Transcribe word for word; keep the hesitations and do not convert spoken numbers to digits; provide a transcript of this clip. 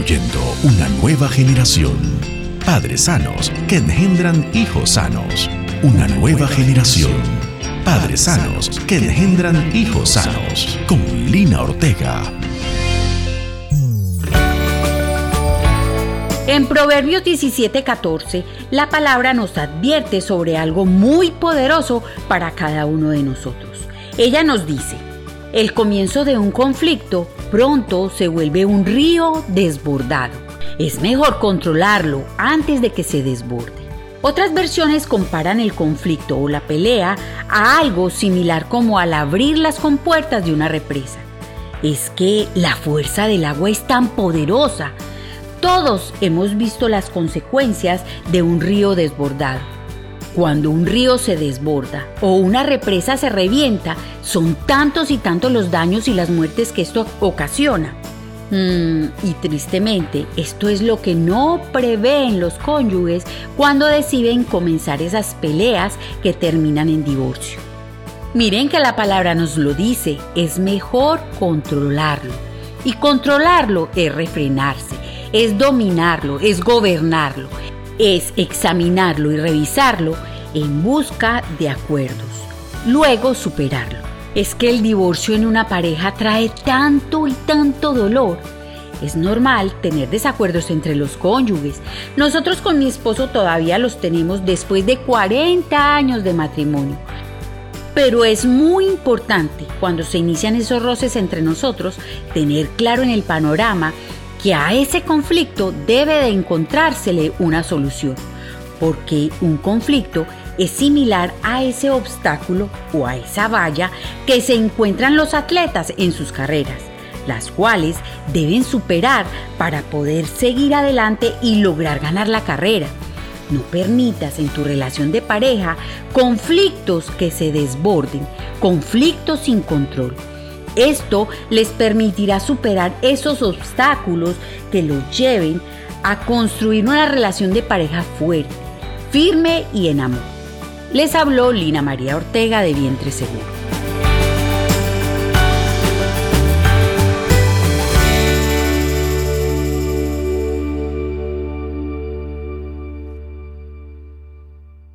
construyendo una nueva generación. Padres sanos que engendran hijos sanos. Una nueva generación. Padres sanos que engendran hijos sanos. Con Lina Ortega. En Proverbios diecisiete catorce, la palabra nos advierte sobre algo muy poderoso para cada uno de nosotros. Ella nos dice: el comienzo de un conflicto pronto se vuelve un río desbordado. Es mejor controlarlo antes de que se desborde. Otras versiones comparan el conflicto o la pelea a algo similar como al abrir las compuertas de una represa. Es que la fuerza del agua es tan poderosa. Todos hemos visto las consecuencias de un río desbordado. Cuando un río se desborda o una represa se revienta, son tantos y tantos los daños y las muertes que esto ocasiona. Mm, y tristemente, esto es lo que no prevén los cónyuges cuando deciden comenzar esas peleas que terminan en divorcio. Miren que la palabra nos lo dice, es mejor controlarlo. Y controlarlo es refrenarse, es dominarlo, es gobernarlo, es examinarlo y revisarlo en busca de acuerdos, luego superarlo. Es que el divorcio en una pareja trae tanto y tanto dolor. Es normal tener desacuerdos entre los cónyuges. Nosotros con mi esposo todavía los tenemos después de cuarenta años de matrimonio. Pero es muy importante cuando se inician esos roces entre nosotros tener claro en el panorama que a ese conflicto debe de encontrársele una solución, porque un conflicto es similar a ese obstáculo o a esa valla que se encuentran los atletas en sus carreras, las cuales deben superar para poder seguir adelante y lograr ganar la carrera. No permitas en tu relación de pareja conflictos que se desborden, conflictos sin control. Esto les permitirá superar esos obstáculos que los lleven a construir una relación de pareja fuerte, firme y en amor. Les habló Lina María Ortega de Vientre Seguro.